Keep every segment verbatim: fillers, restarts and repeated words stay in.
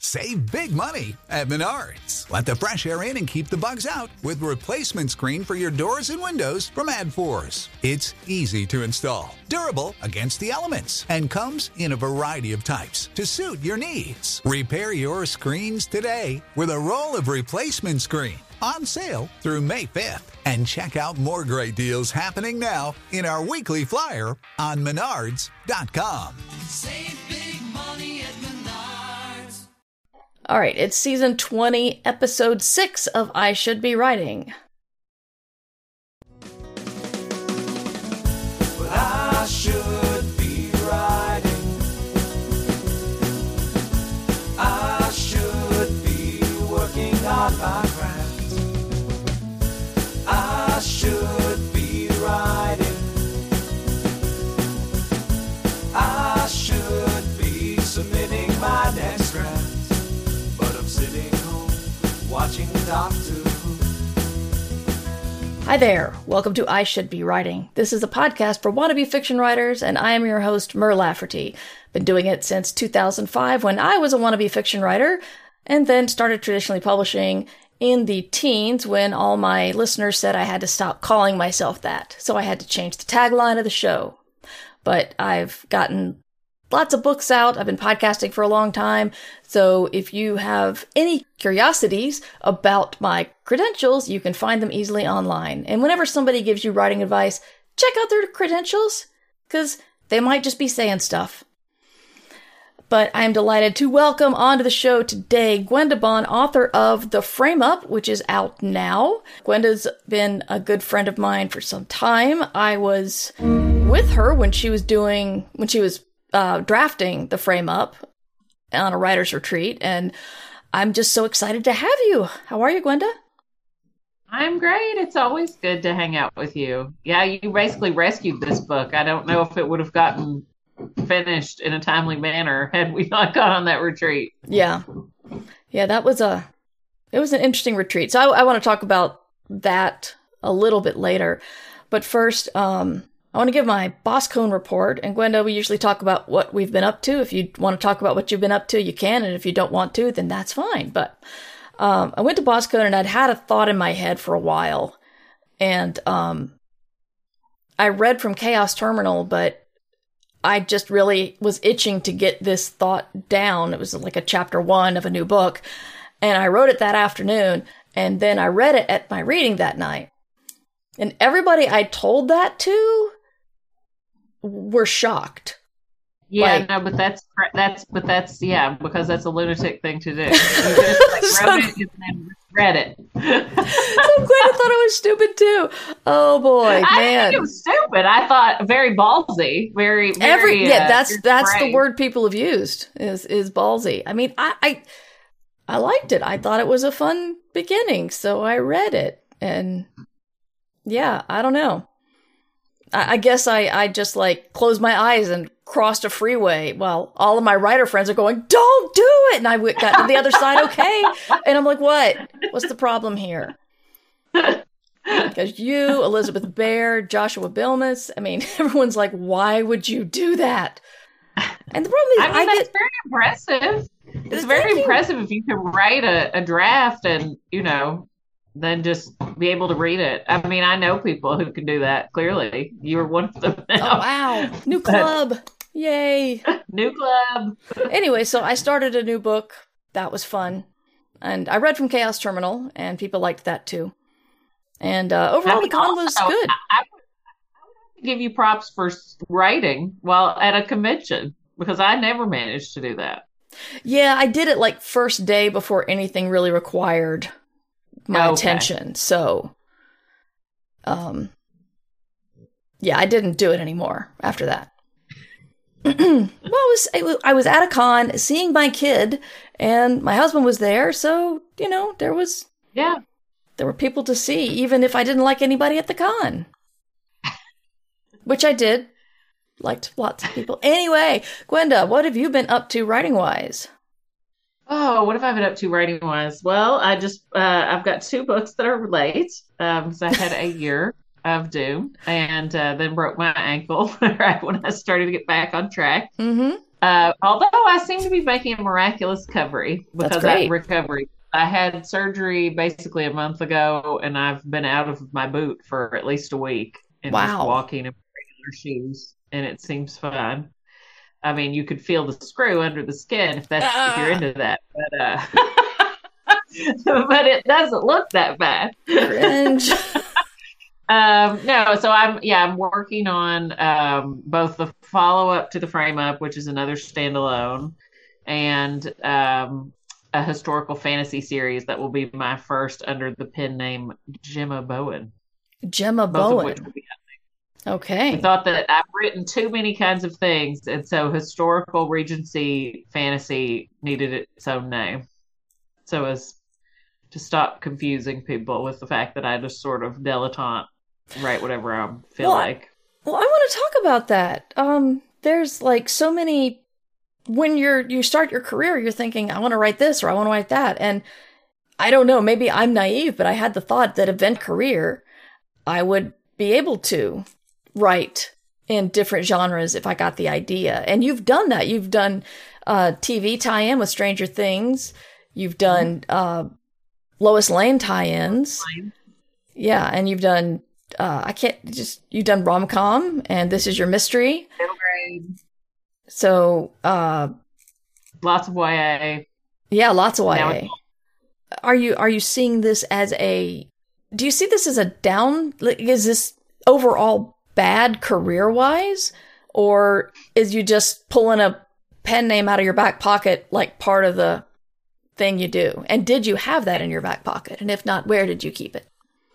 Save big money at Menards. Let the fresh air in and keep the bugs out with replacement screen for your doors and windows from AdForce. It's easy to install, durable against the elements, and comes in a variety of types to suit your needs. Repair your screens today with a roll of replacement screen. On sale through May fifth. And check out more great deals happening now in our weekly flyer on menards dot com. Save big money at Menards. All right, it's season twenty, episode six of I Should Be Writing. Well, I should be writing. I should be working on my craft. I should be writing. I should be submitting my next draft. But I'm sitting home watching Doctor Who. Hi there, welcome to I Should Be Writing. This is a podcast for wannabe fiction writers, and I am your host, Mer Lafferty. Been doing it since two thousand five when I was a wannabe fiction writer, and then started traditionally publishing in the teens when all my listeners said I had to stop calling myself that, so I had to change the tagline of the show. But I've gotten lots of books out. I've been podcasting for a long time. So if you have any curiosities about my credentials, you can find them easily online. And whenever somebody gives you writing advice, check out their credentials, because they might just be saying stuff. But I'm delighted to welcome onto the show today Gwenda Bon, author of The Frame Up, which is out now. Gwenda's been a good friend of mine for some time. I was with her when she was doing, when she was uh, drafting The Frame Up on a writer's retreat, and I'm just so excited to have you. How are you, Gwenda? I'm great. It's always good to hang out with you. Yeah, you basically rescued this book. I don't know if it would have gotten finished in a timely manner had we not gone on that retreat. Yeah. Yeah, that was a, it was an interesting retreat. So I, I want to talk about that a little bit later. But first, um, I want to give my BossCon report. And Gwenda, we usually talk about what we've been up to. If you want to talk about what you've been up to, you can. And if you don't want to, then that's fine. But um, I went to BossCon and I'd had a thought in my head for a while. And um, I read from Chaos Terminal, but I just really was itching to get this thought down. It was like a chapter one of a new book. And I wrote it that afternoon. And then I read it at my reading that night. And everybody I told that to were shocked. Yeah, like, no, but that's, that's, but that's, yeah, because that's a lunatic thing to do. You just like, so, wrote it and then read it. So Gwenda thought I was stupid too. Oh boy, I man. think it was stupid. I thought very ballsy, very, very Every, yeah, uh, that's, that's brave. the word people have used is, is ballsy. I mean, I, I, I liked it. I thought it was a fun beginning. So I read it and yeah, I don't know. I, I guess I, I just like closed my eyes and crossed a freeway while all of my writer friends are going, don't do it. And I went, got to the other side. Okay. And I'm like, what? What's the problem here? Because you, Elizabeth Bear, Joshua Bilmes, I mean, everyone's like, why would you do that? And the problem is, I mean, I that's get very impressive. It's Thank very you. impressive if you can write a, a draft and, you know, then just be able to read it. I mean, I know people who can do that, clearly. You're one of them now. Oh, wow. New club. Yay. New club. Anyway, so I started a new book. That was fun. And I read from Chaos Terminal, and people liked that too. And uh, overall, I mean, the con also, was good. I, I would I would give you props for writing while at a convention, because I never managed to do that. Yeah, I did it like first day before anything really required my Okay. attention. So, um, yeah, I didn't do it anymore after that. well, it was, it was, I was at a con seeing my kid, and my husband was there. So, you know, there was, Yeah. there were people to see, even if I didn't like anybody at the con. Which I did. Liked lots of people. Anyway, Gwenda, what have you been up to writing-wise? Oh, what have I been up to writing wise? Well, I just, uh, I've got two books that are late, um, because I had a year of Doom and uh, then broke my ankle right when I started to get back on track. Mm-hmm. Uh, although I seem to be making a miraculous recovery That's because great. I recovery. I had surgery basically a month ago, and I've been out of my boot for at least a week and just Wow. walking in regular shoes, and it seems fine. I mean, you could feel the screw under the skin if that's if you're Ah. into that, but uh, but it doesn't look that bad. Cringe. Um, no, so I'm yeah, I'm working on um, both the follow up to the Frame Up, which is another standalone, and um, a historical fantasy series that will be my first under the pen name Gemma Bowen. Gemma Both of which Bowen. will be. Okay. I thought that I've written too many kinds of things, and so historical Regency fantasy needed its own name, so as to stop confusing people with the fact that I just sort of dilettante write whatever I feel Well, like. Well, I want to talk about that. Um, there's like so many. When you're you start your career, you're thinking, I want to write this or I want to write that, and I don't know. Maybe I'm naive, but I had the thought that event career, I would be able to write in different genres if I got the idea. And you've done that. You've done uh, T V tie-in with Stranger Things. You've done uh, Lois Lane tie-ins. Yeah, and you've done. Uh, I can't just. You've done rom-com, and This Is Your Mystery. Middle grade, So, uh, lots of Y A. yeah, lots of Now Y A. it's- Are you are you seeing this as a? Do you see this as a down? like, Is this overall bad career wise, or is you just pulling a pen name out of your back pocket like part of the thing you do? And did you have that in your back pocket? And if not, where did you keep it?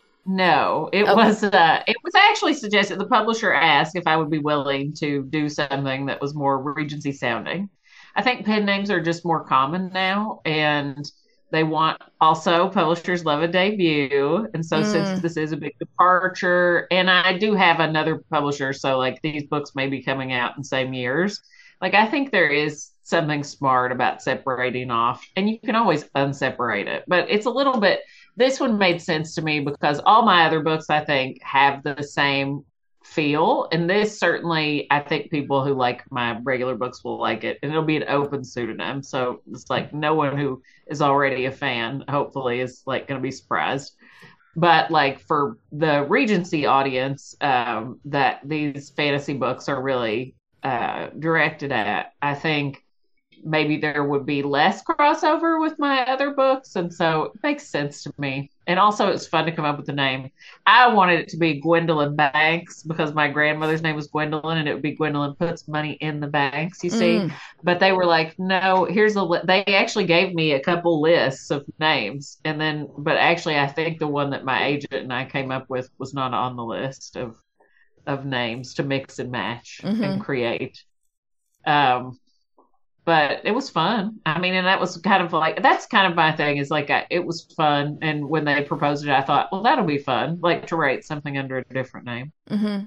No, it Okay. was uh, it was actually suggested. The publisher asked if I would be willing to do something that was more Regency sounding. I think pen names are just more common now, and they want also publishers love a debut. And so, Mm. since this is a big departure, and I do have another publisher, so like these books may be coming out in same years. Like I think there is something smart about separating off, and you can always unseparate it, but it's a little bit. This one made sense to me because all my other books, I think, have the same feel. And this certainly, I think people who like my regular books will like it. And it'll be an open pseudonym. So it's like no one who is already a fan, hopefully, is like going to be surprised. But like for the Regency audience, um, that these fantasy books are really uh, directed at, I think maybe there would be less crossover with my other books. And so it makes sense to me. And also it's fun to come up with the name. I wanted it to be Gwendolyn Banks because my grandmother's name was Gwendolyn, and it would be Gwendolyn Puts Money in the Banks, you see. Mm. But they were like, no, here's a, li-. They actually gave me a couple lists of names. And then, but actually I think the one that my agent and I came up with was not on the list of, of names to mix and match Mhm. and create. Um, but it was fun. I mean, and that was kind of like, that's kind of my thing is like, I, it was fun. And when they proposed it, I thought, well, that'll be fun, like to write something under a different name. Mm-hmm.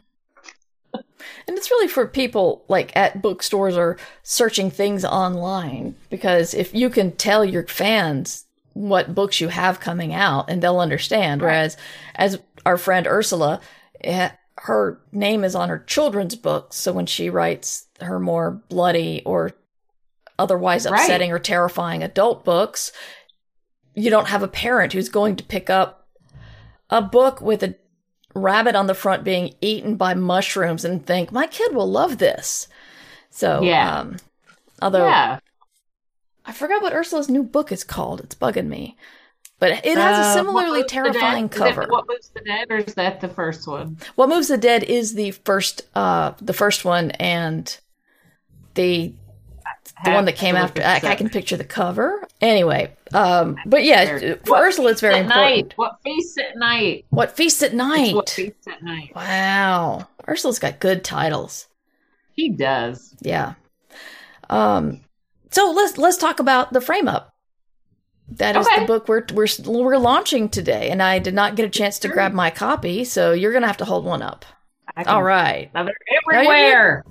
And it's really for people like at bookstores or searching things online, because if you can tell your fans what books you have coming out, and they'll understand. Right. Whereas, as our friend Ursula, eh, her name is on her children's books, so when she writes her more bloody or otherwise Right. upsetting or terrifying adult books, you don't have a parent who's going to pick up a book with a rabbit on the front being eaten by mushrooms and think, my kid will love this. So, Yeah. um, although Yeah. I forgot what Ursula's new book is called. It's bugging me. But it has a Uh, similarly What Moves the terrifying Dead? Is it cover. What Moves the Dead, or is that the first one? What Moves the Dead is the first, uh, the first one, and the the one that came after. I, I can picture the cover. Anyway, um, but yeah, for What Ursula, it's very Feasts at important. Night? What Feasts at Night? What Feasts at It's Night? What Feasts at Night? Wow, Ursula's got good titles. He does. Yeah. Um. So let's let's talk about the Frame Up. That is Okay. the book we're we're we're launching today, and I did not get a chance to grab my copy, so you're gonna have to hold one up. I can- All right. Now they're everywhere.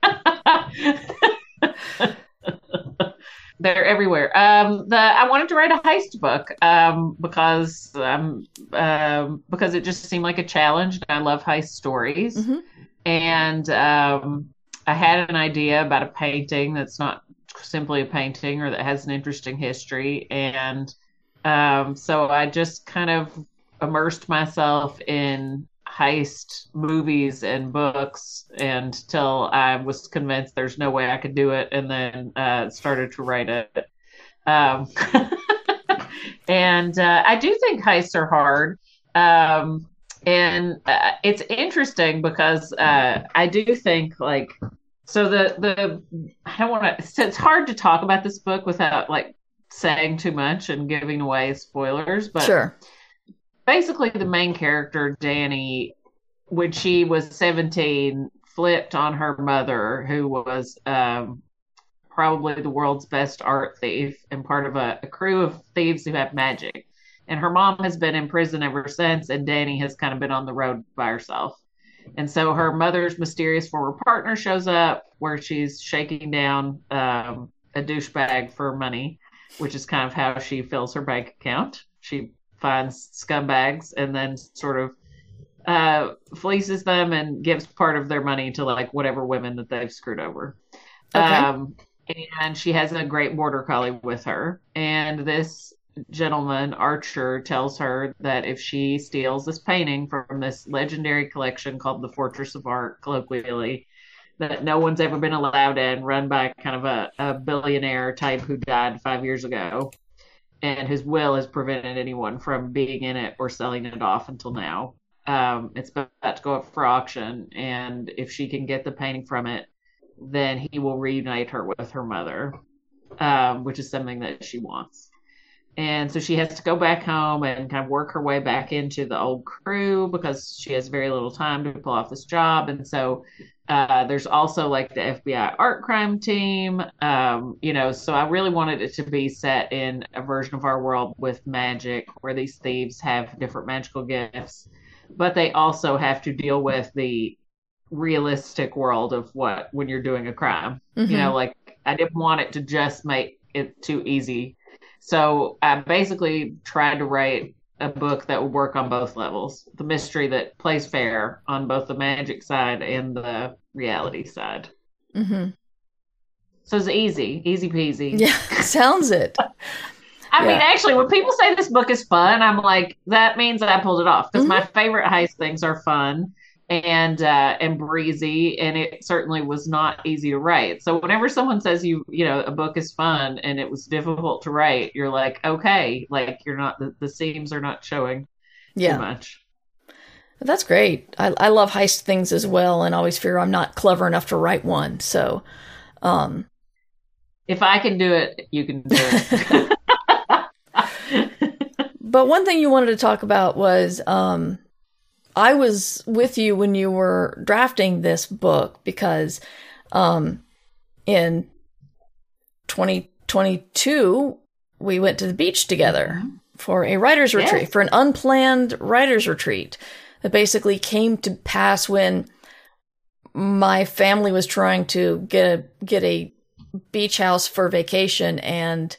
They're everywhere. Um, the I wanted to write a heist book um, because um, um, because it just seemed like a challenge. I love heist stories, Mhm. and um, I had an idea about a painting that's not simply a painting or that has an interesting history. And um, so I just kind of immersed myself in heist movies and books until I was convinced there's no way I could do it, and then uh, started to write it. Um, and uh, I do think heists are hard. Um, and uh, it's interesting because uh, I do think like, so the, the, I don't want to, it's hard to talk about this book without like saying too much and giving away spoilers, but Sure. Basically the main character, Danny, when she was seventeen, flipped on her mother, who was um, probably the world's best art thief and part of a, a crew of thieves who have magic. And her mom has been in prison ever since, and Danny has kind of been on the road by herself. And so her mother's mysterious former partner shows up, where she's shaking down um, a douchebag for money, which is kind of how she fills her bank account. She finds scumbags and then sort of uh, fleeces them and gives part of their money to like whatever women that they've screwed over. Okay. Um, and she has a great border collie with her. And this gentleman, Archer, tells her that if she steals this painting from this legendary collection called the Fortress of Art, colloquially, that no one's ever been allowed in, run by kind of a, a billionaire type who died five years ago. And his will has prevented anyone from being in it or selling it off until now. Um, it's about to go up for auction, and if she can get the painting from it, then he will reunite her with her mother, um, which is something that she wants. And so she has to go back home and kind of work her way back into the old crew because she has very little time to pull off this job. And so uh, there's also like the F B I art crime team, um, you know, so I really wanted it to be set in a version of our world with magic where these thieves have different magical gifts, but they also have to deal with the realistic world of what when you're doing a crime. Mm-hmm. You know, like I didn't want it to just make it too easy. So I basically tried to write a book that would work on both levels. The mystery that plays fair on both the magic side and the reality side. Mm-hmm. So it's easy, easy peasy. Yeah, sounds it. I yeah. mean, actually, when people say this book is fun, I'm like, that means that I pulled it off. Because mm-hmm. my favorite heist things are fun and uh, and breezy, and it certainly was not easy to write. So whenever someone says you you know a book is fun and it was difficult to write, you're like, okay, like you're not the, the seams are not showing yeah. too much. That's great. I I love heist things as well, and always fear I'm not clever enough to write one. So, um, if I can do it, you can do it. But one thing you wanted to talk about was um. I was with you when you were drafting this book because um, in twenty twenty-two, we went to the beach together for a writer's yes. retreat, for an unplanned writer's retreat that basically came to pass when my family was trying to get a, get a beach house for vacation and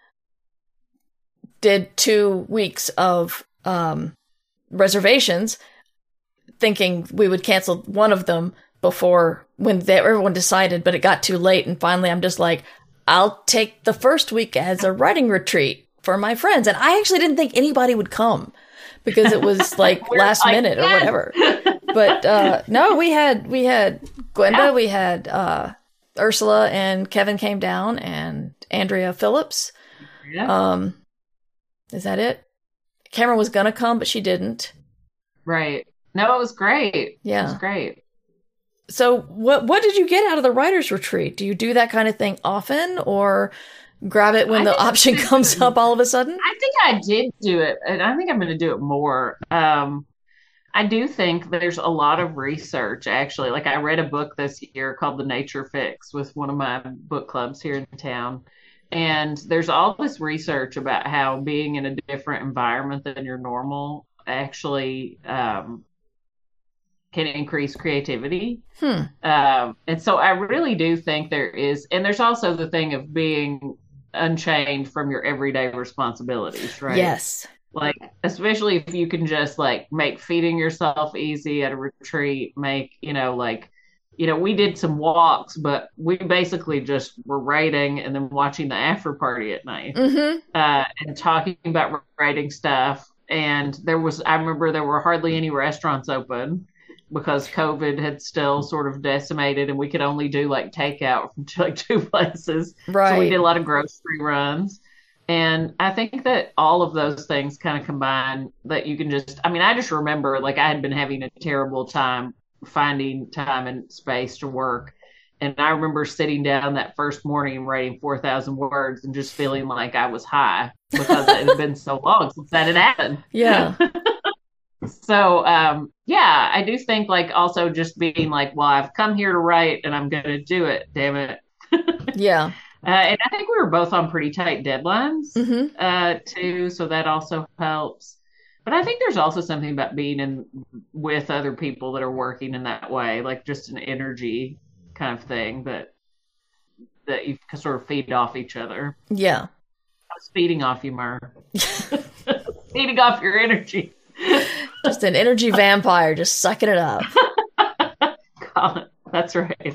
did two weeks of um, reservations, thinking we would cancel one of them before when they, everyone decided, but it got too late. And finally, I'm just like, I'll take the first week as a writing retreat for my friends. And I actually didn't think anybody would come because it was like last like, minute yes. or whatever. But uh, no, we had, we had Gwenda, yeah. we had uh, Ursula, and Kevin came down, and Andrea Phillips. Yeah. Um, is that it? Cameron was going to come, but she didn't. Right. No, it was great. Yeah. It was great. So what what did you get out of the writer's retreat? Do you do that kind of thing often, or grab it when I the option comes up all of a sudden? I think I did do it, and I think I'm going to do it more. Um, I do think there's a lot of research, actually. Like I read a book this year called The Nature Fix with one of my book clubs here in town. And there's all this research about how being in a different environment than your normal actually um, can increase creativity. Hmm. Um, and so I really do think there is, and there's also the thing of being unchained from your everyday responsibilities, right? Yes. Like, especially if you can just like make feeding yourself easy at a retreat, make, you know, like you know, we did some walks, but we basically just were writing and then watching the after party at night, Mm-hmm. uh, and talking about writing stuff. And there was, I remember there were hardly any restaurants open because COVID had still sort of decimated and we could only do like takeout from like two places. Right. So we did a lot of grocery runs. And I think that all of those things kind of combine that you can just, I mean, I just remember like I had been having a terrible time finding time and space to work. And I remember sitting down that first morning and writing four thousand words and just feeling like I was high because it had been so long since that had happened. Yeah. So, um, yeah, I do think like also just being like, well, I've come here to write and I'm going to do it. Damn it. Yeah. Uh, and I think we were both on pretty tight deadlines, Mm-hmm. uh, too. So that also helps. But I think there's also something about being in with other people that are working in that way, like just an energy kind of thing that that you can sort of feed off each other. Yeah. I was feeding off you, Mer. Feeding off your energy. Just an energy vampire, just sucking it up. God, that's right.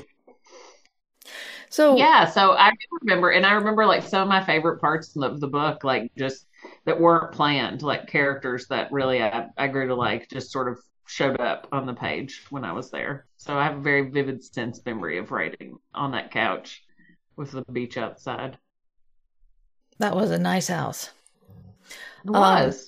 So Yeah, so I do remember, and I remember like some of my favorite parts of the book, like just that weren't planned, like characters that really I, I grew to like just sort of showed up on the page when I was there. So I have a very vivid sense memory of writing on that couch with the beach outside. that was a nice house. It was.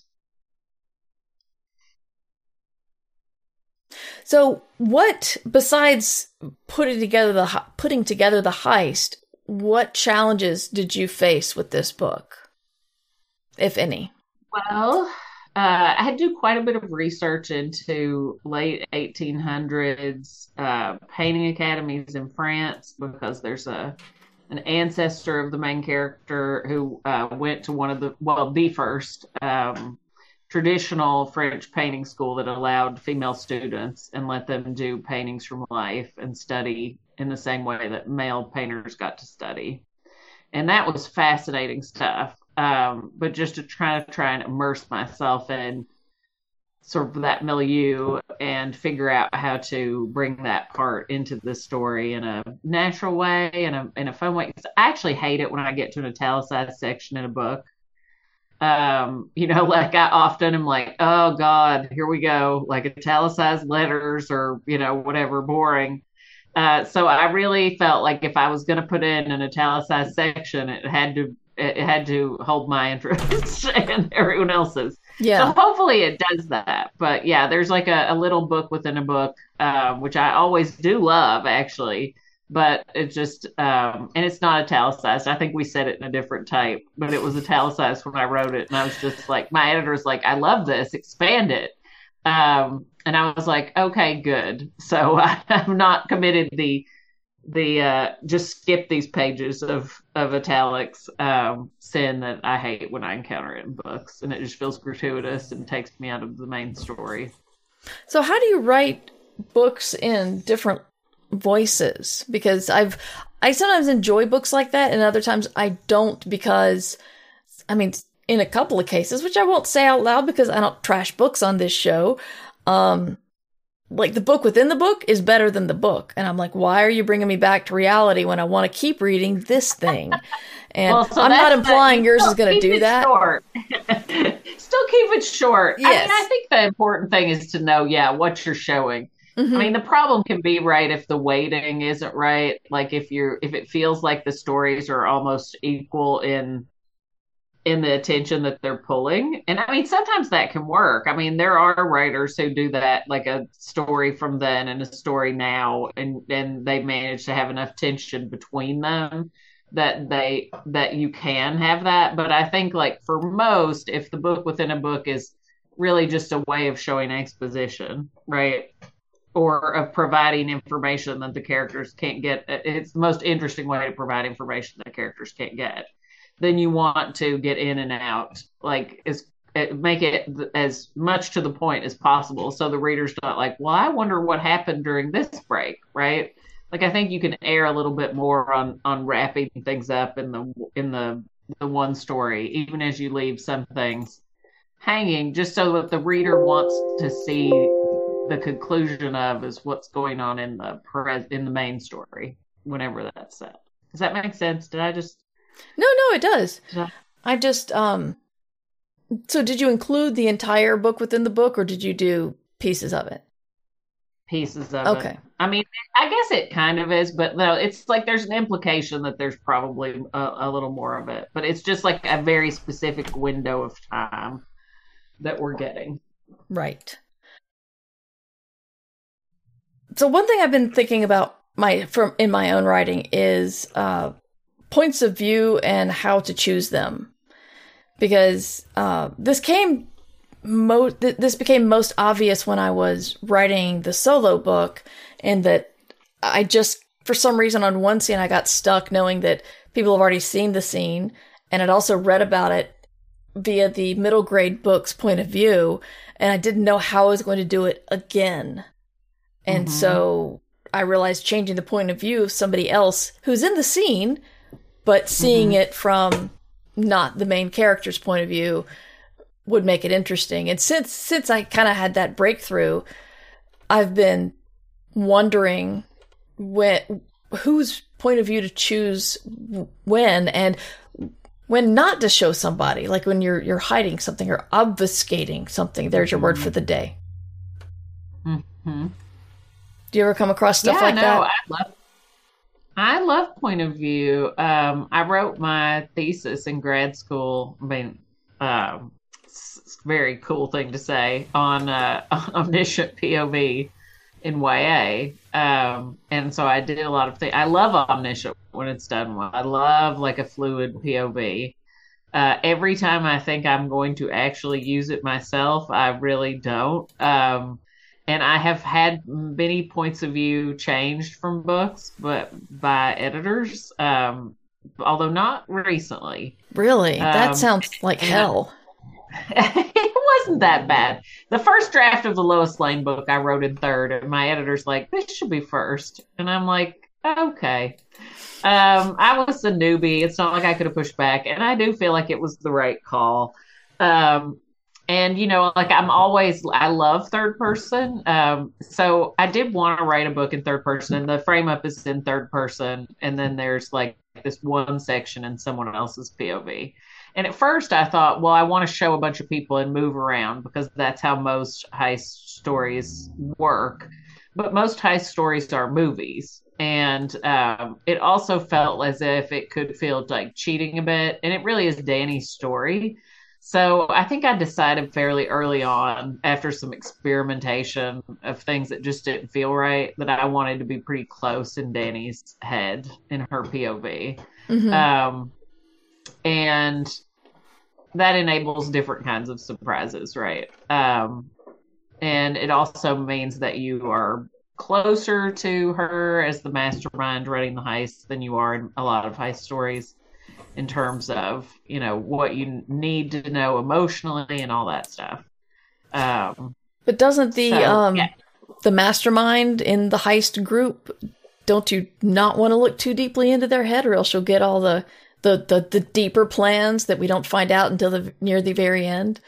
So what, besides putting together the he- putting together the heist, what challenges did you face with this book, if any? Well, uh, I had to do quite a bit of research into late eighteen hundreds uh, painting academies in France because there's a an ancestor of the main character who uh, went to one of the, well, the first um, traditional French painting school that allowed female students and let them do paintings from life and study in the same way that male painters got to study. And that was fascinating stuff. Um, but just to try to try and immerse myself in sort of that milieu and figure out how to bring that part into the story in a natural way and a, in a fun way. I actually hate it when I get to an italicized section in a book. Um, you know, like I often am like, oh God, here we go, like italicized letters or, you know, whatever, boring. Uh, so I really felt like if I was going to put in an italicized section, it had to it had to hold my interest and everyone else's. Yeah. So hopefully it does that. But yeah, there's like a, a little book within a book, um, which I always do love, actually. But it just, um, and it's not italicized. I think we said it in a different type, but it was italicized when I wrote it. And I was just like, my editor was like, I love this, expand it. Um, and I was like, okay, good. So I, I'm not committed the, the, uh, just skip these pages of, of italics, um, sin that I hate when I encounter it in books. And it just feels gratuitous and takes me out of the main story. So how do you write books in different voices? Because I've I sometimes enjoy books like that and other times I don't, because I mean in a couple of cases, which I won't say out loud because I don't trash books on this show, um like the book within the book is better than the book, and I'm like, why are you bringing me back to reality when I want to keep reading this thing? And well, so I'm not implying yours is going to do that. Short. Still keep it short. Yes. I mean, I think the important thing is to know, yeah, what you're showing. Mm-hmm. I mean, the problem can be, right, if the weighting isn't right. Like if you're, if it feels like the stories are almost equal in, in the attention that they're pulling. And I mean, sometimes that can work. I mean, there are writers who do that, like a story from then and a story now, and, and they manage to have enough tension between them that they, that you can have that. But I think like for most, if the book within a book is really just a way of showing exposition, right? Or of providing information that the characters can't get. It's the most interesting way to provide information that characters can't get. Then you want to get in and out, like as make it as much to the point as possible, so the reader's not like, well, I wonder what happened during this break, right? Like I think you can err a little bit more on on wrapping things up in the in the the one story, even as you leave some things hanging, just so that the reader wants to see the conclusion of is what's going on in the pres in the main story whenever that's set. Does that make sense? Did I just No, no, it does. I... I just um so did you include the entire book within the book, or did you do pieces of it? Pieces of okay. it. I mean, I guess it kind of is, but no, it's like there's an implication that there's probably a, a little more of it, but it's just like a very specific window of time that we're getting. Right. So one thing I've been thinking about my from in my own writing is uh, points of view and how to choose them, because uh, this came mo- th- this became most obvious when I was writing the solo book, and that I just for some reason on one scene I got stuck knowing that people have already seen the scene, and I'd also read about it via the middle grade book's point of view, and I didn't know how I was going to do it again. And mm-hmm. so I realized changing the point of view of somebody else who's in the scene, but seeing mm-hmm. it from not the main character's point of view would make it interesting. And since since I kind of had that breakthrough, I've been wondering when, whose point of view to choose when, and when not to show somebody, like when you're you're hiding something or obfuscating something. There's your word for the day. Mm-hmm. Do you ever come across stuff yeah, like no, that? I love, I love point of view. Um, I wrote my thesis in grad school. I mean, um, it's a very cool thing to say on uh, omniscient P O V in Y A. Um, and so I did a lot of things. I love omniscient when it's done well. I love like a fluid P O V. Uh, every time I think I'm going to actually use it myself, I really don't. Um, And I have had many points of view changed from books, but by editors, um, although not recently. Really? That um, sounds like hell. It wasn't that bad. The first draft of the Lois Lane book I wrote in third, and my editor's like, this should be first. And I'm like, okay. Um, I was a newbie. It's not like I could have pushed back. And I do feel like it was the right call. Um, And, you know, like I'm always, I love third person. Um, so I did want to write a book in third person, and the frame up is in third person. And then there's like this one section in someone else's P O V. And at first I thought, well, I want to show a bunch of people and move around because that's how most heist stories work. But most heist stories are movies. And um, it also felt as if it could feel like cheating a bit. And it really is Danny's story. So I think I decided fairly early on, after some experimentation of things that just didn't feel right, that I wanted to be pretty close in Danny's head in her P O V. Mm-hmm. Um, and that enables different kinds of surprises, right? Um, and it also means that you are closer to her as the mastermind running the heist than you are in a lot of heist stories, in terms of, you know, what you need to know emotionally and all that stuff. Um, but doesn't the so, um, yeah. the mastermind in the heist group, don't you not want to look too deeply into their head, or else you'll get all the, the, the, the deeper plans that we don't find out until the near the very end?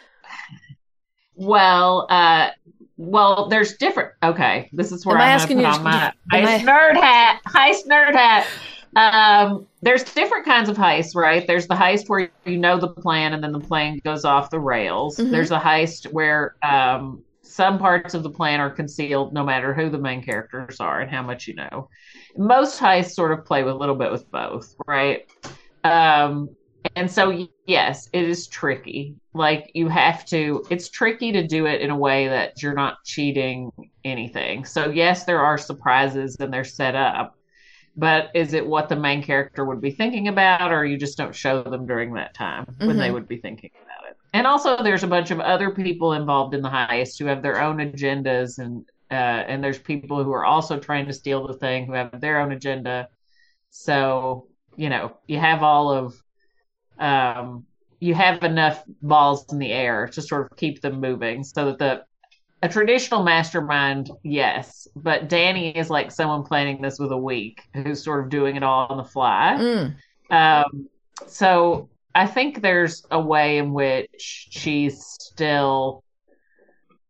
Well, uh, well, there's different. Okay, this is where Am I I'm asking going to you, put on my I- heist nerd hat. Heist nerd hat. Um, there's different kinds of heists, right? There's the heist where you know the plan and then the plan goes off the rails. Mm-hmm. There's a heist where um, some parts of the plan are concealed no matter who the main characters are and how much you know. Most heists sort of play with a little bit with both, right? Um, and so, yes, it is tricky. Like, you have to, it's tricky to do it in a way that you're not cheating anything. So, yes, there are surprises and they're set up. But is it what the main character would be thinking about, or you just don't show them during that time when mm-hmm. they would be thinking about it? And also, there's a bunch of other people involved in the heist who have their own agendas, and uh, and there's people who are also trying to steal the thing who have their own agenda. So, you know, you have all of, um, you have enough balls in the air to sort of keep them moving, so that the A traditional mastermind, yes, but Danny is like someone planning this with a week, who's sort of doing it all on the fly. Mm. Um, so I think there's a way in which she's still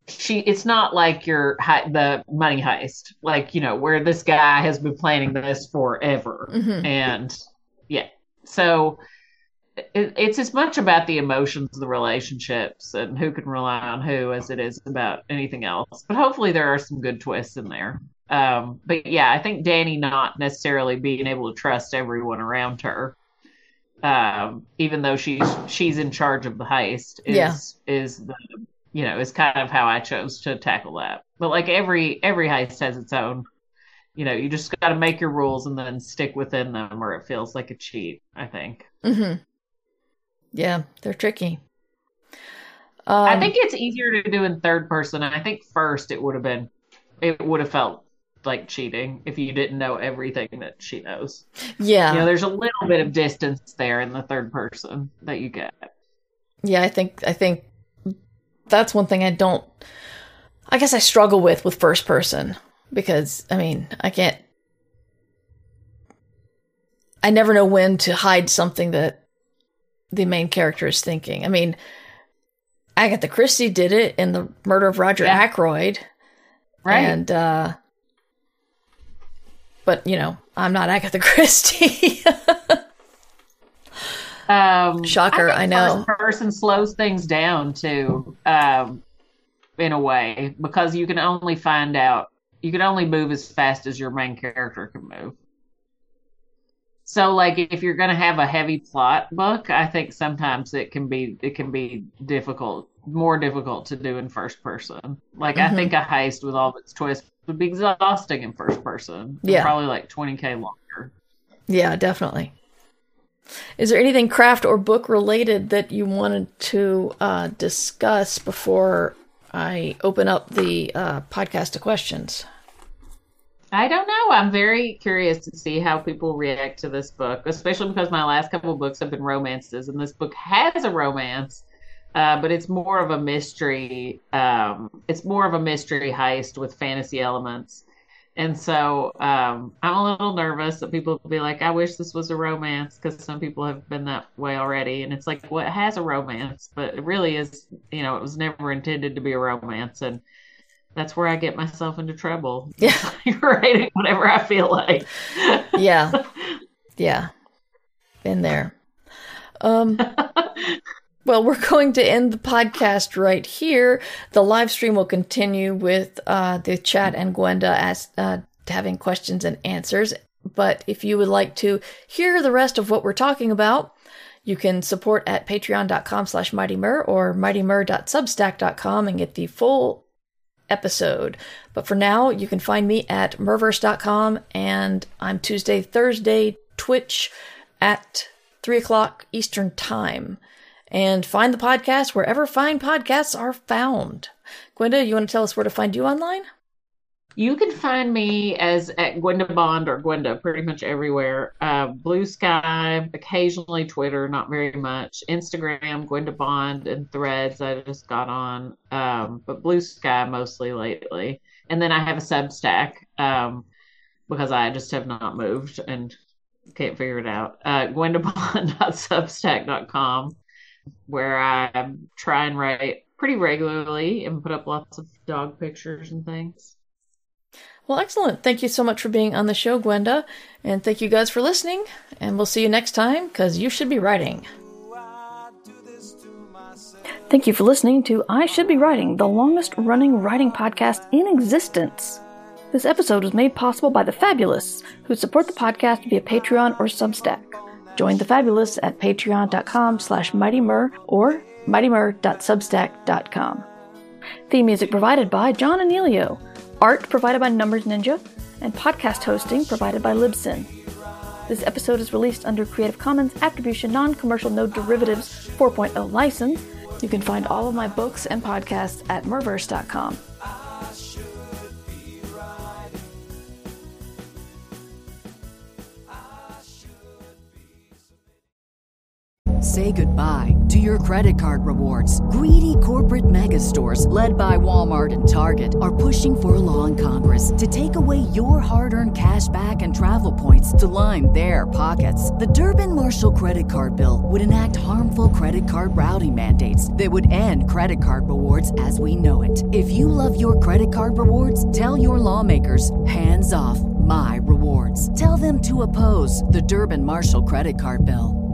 she it's not like your the money heist, like, you know, where this guy has been planning this forever. Mm-hmm. And yeah, so it, it's as much about the emotions of the relationships and who can rely on who as it is about anything else. But hopefully there are some good twists in there. Um, but yeah, I think Dani not necessarily being able to trust everyone around her, um, even though she's she's in charge of the heist, is Yeah. is the you know, is kind of how I chose to tackle that. But like every every heist has its own, you know, you just got to make your rules and then stick within them, or it feels like a cheat, I think. Mm-hmm. Yeah, they're tricky. Um, I think it's easier to do in third person. I think first it would have been, it would have felt like cheating if you didn't know everything that she knows. Yeah. You know, there's a little bit of distance there in the third person that you get. Yeah, I think I think that's one thing I don't, I guess I struggle with with first person, because, I mean, I can't, I never know when to hide something that the main character is thinking. I mean, Agatha Christie did it in The Murder of Roger Yeah. Ackroyd. Right. And, uh, but, you know, I'm not Agatha Christie. Um, Shocker, I, I, think know. First person slows things down too, um, in a way, because you can only find out, you can only move as fast as your main character can move. So, like, if you're going to have a heavy plot book, I think sometimes it can be it can be difficult, more difficult to do in first person. Like, Mhm. I think a heist with all of its twists would be exhausting in first person. Yeah. Probably like twenty K longer. Yeah, definitely. Is there anything craft or book related that you wanted to uh, discuss before I open up the uh, podcast to questions? I don't know. I'm very curious to see how people react to this book, especially because my last couple of books have been romances, and this book has a romance, uh, but it's more of a mystery. Um, it's more of a mystery heist with fantasy elements. And so um, I'm a little nervous that people will be like, I wish this was a romance, because some people have been that way already. And it's like, well, it has a romance, but it really is, you know, it was never intended to be a romance. And that's where I get myself into trouble. Yeah. Writing whatever I feel like. Yeah. Yeah. Been there. Um, well, we're going to end the podcast right here. The live stream will continue with uh, the chat and Gwenda as, uh, having questions and answers. But if you would like to hear the rest of what we're talking about, you can support at patreon.com slash mightymur or mightymur.substack dot com and get the full episode. But for now, you can find me at murverse dot com, and I'm Tuesday, Thursday, Twitch at three o'clock Eastern Time. And find the podcast wherever fine podcasts are found. Gwenda, you want to tell us where to find you online? You can find me as at Gwenda Bond or Gwenda pretty much everywhere. Uh, Blue Sky, occasionally Twitter, not very much. Instagram, Gwenda Bond, and Threads I just got on. Um, but Blue Sky mostly lately. And then I have a Substack um, because I just have not moved and can't figure it out. Uh, gwenda bond dot substack dot com, where I try and write pretty regularly and put up lots of dog pictures and things. Well, excellent. Thank you so much for being on the show, Gwenda. And thank you guys for listening. And we'll see you next time, because you should be writing. Thank you for listening to I Should Be Writing, the longest running writing podcast in existence. This episode was made possible by the Fabulous, who support the podcast via Patreon or Substack. Join the Fabulous at patreon.com slash mightymur or mightymur.substack dot com. Theme music provided by John Anelio. Art provided by Numbers Ninja, and podcast hosting provided by Libsyn. This episode is released under Creative Commons Attribution Non-Commercial No Derivatives four point oh license. You can find all of my books and podcasts at murverse dot com. say goodbye to your credit card rewards. Greedy corporate mega stores, led by Walmart and Target, are pushing for a law in Congress to take away your hard-earned cash back and travel points to line their pockets. The Durbin-Marshall credit card bill would enact harmful credit card routing mandates that would end credit card rewards as we know it. If you love your credit card rewards, tell your lawmakers, hands off my rewards. Tell them to oppose the Durbin-Marshall credit card bill.